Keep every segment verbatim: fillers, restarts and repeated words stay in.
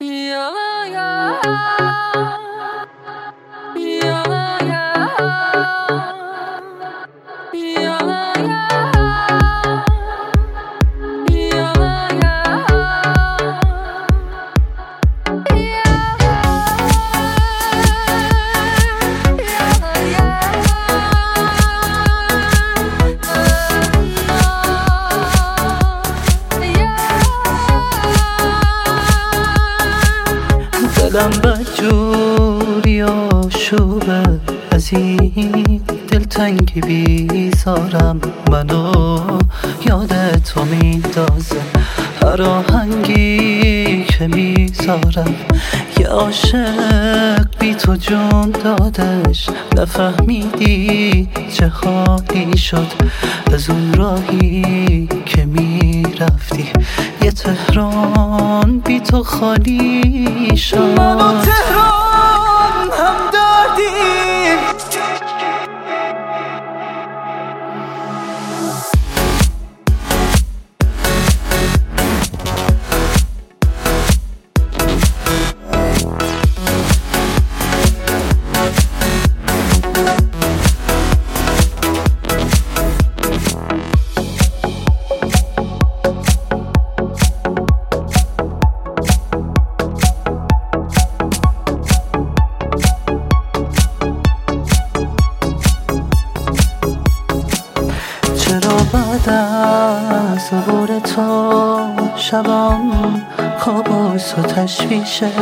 دلم بدجوری آشوبه، از این دلتنگی بیزارم، منو یاد تو میندازه هر آهنگی که میذارم. یه عاشق بی تو جون دادش، نفهمیدی چه حالی شد از اون راهی که میرفتی. یه تهران بی تو خالی شد. من و تهران هم دردیم، چرا بعد از عبور تو شبام کابوس و تشویشه؟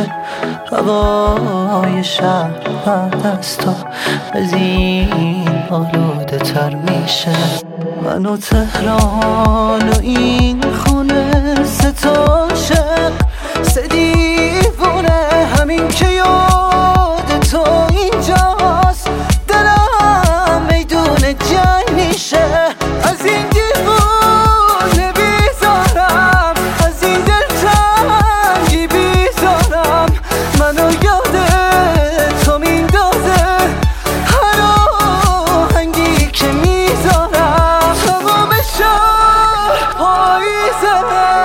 روای شهر بعد از تو از این آلوده تر میشه. من و تهران و این خونه سه تا عاشق، سه دیوونه، همین که یاد تو اینجاست دلم میدون جنگ میشه. از این دیوونه بیزارم، از این دلتنگی بیزارم، منو یاد تو میندازه هر آهنگی که میذارم. تمام شهر پاییزه،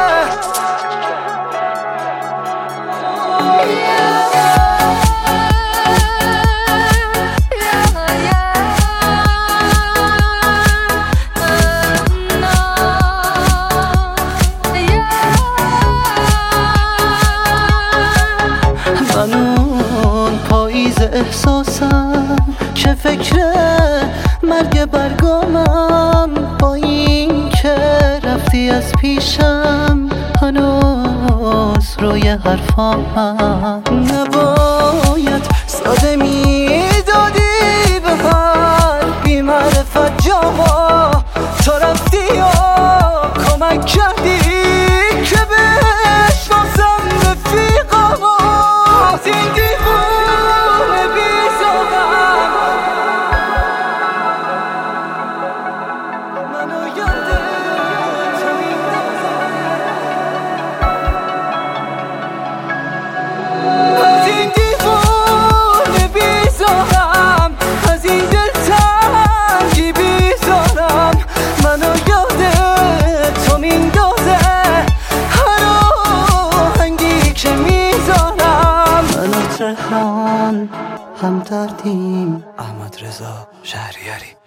من اون پاییز احساسم که فکر مرگ برگامم، با این که رفتی از پیشم هنوز روی حرفامم. نباید ساده میدادی به هر بی معرفت جاما، تو رفتی یا کمک کردی که بشناسم رفیقامو. از این دیوونه بیزارم، منو یاد تو میندازه. از این دیوونه بیزارم، از این دلتنگی بیزارم، منو یاد تو میندازه هر آهنگی که میذارم. من و تهران هم دردیم. احمد رضا شهریاری.